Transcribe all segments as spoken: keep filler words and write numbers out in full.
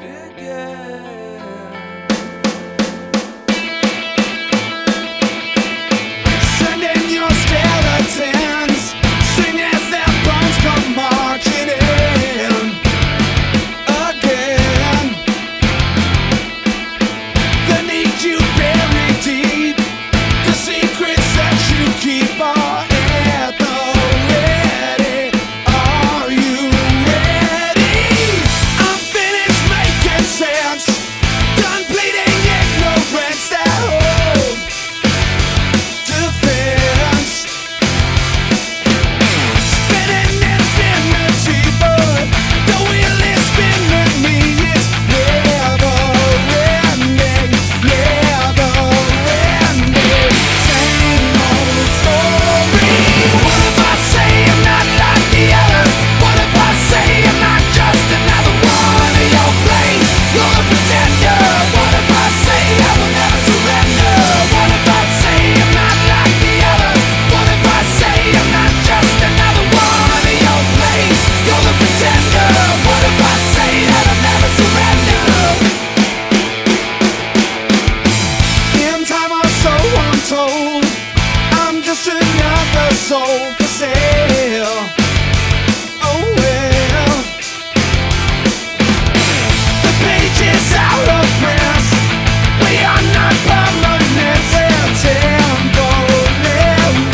Sending your skeletons, sing as their bones come marching in again. The need you bury deep, the secrets that you keep are at the ready. Are you ready? I'm finished making sense, done bleeding ignorance that hold defense. Spinning infinity, but the wheel is spinning me. It's never ending, never ending. Same old story. What if I say I'm not like the others? What if I say I'm not just another one of your plays? You're a pretender. What if I say I will never surrender? What if I say I'm not like the others? What if I say I'm not just another one of your plays? You're the pretender. What if I say that I'll never surrender? In time or so I'm told, I'm just another soul for sale. Oh well, the page is out of print. We are not permanent. They're temporary,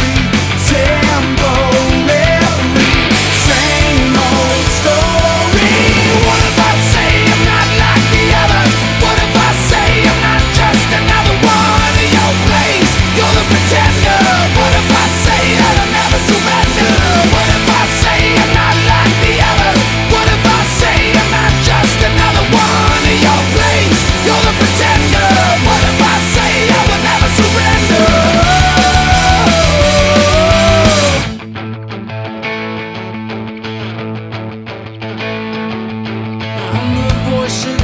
temporary. Same old story. What if I say I'm not like the others? What if I say I'm not just another one of your plays? You're the pretender. What if I say that I'll never surrender? What if I say I'm not like the others? What if I say I'm not just another one of your plays? You're the pretender. What if I say I will never surrender? I'm the voice in